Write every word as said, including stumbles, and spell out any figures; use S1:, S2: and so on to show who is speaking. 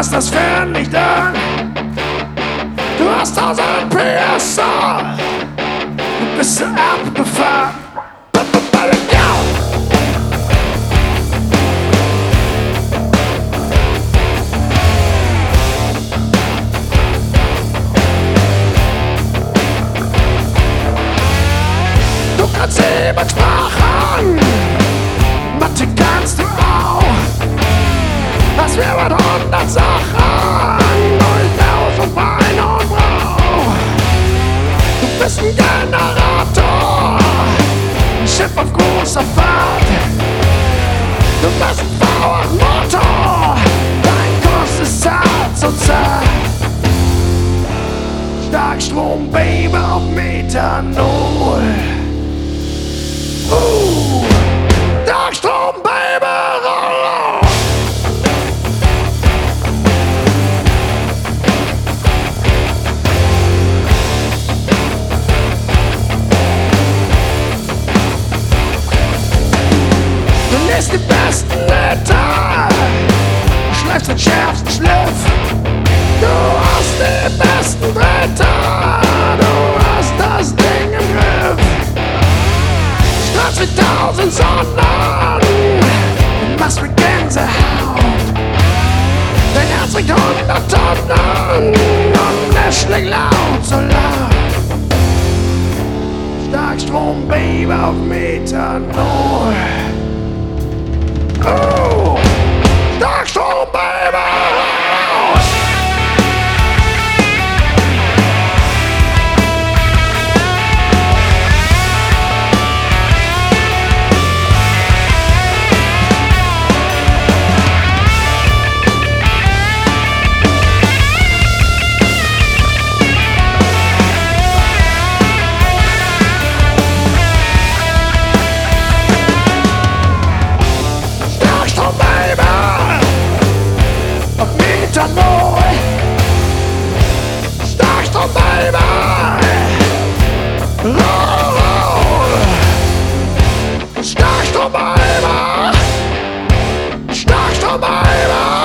S1: hast das Fernlicht an. Du hast tausend P S A. Du bist so abgefahren. Du kannst sieben Sprachen, Mathe kannst du auch. Das wäre mit hundert Sachen, durch Haus und Bein und Brauch. Du bist ein Generator, ein Schiff auf großer Fahrt. Du bist ein V acht Motor, dein Kurs ist zart, so zart. Starkstrom, Baby, auf Methanol. Uh, Starkstrom, Baby, roll on. Du nimmst die besten Liter, schleifst den schärfsten Schliff. Du hast die besten Bretter, du hast das Ding im Griff. Strahlst wie tausend Sonnen, du machst wie Gänsehaut. Dein Herz wiegt hundert Tonnen und es schlägt laut, so laut. Starkstrom, Baby, auf Methanol. Oh, Starkstrom, Baby, raus! Methanol, Starkstrom, Baby, roll, roll. Starkstrom, Baby, Starkstrom, Baby.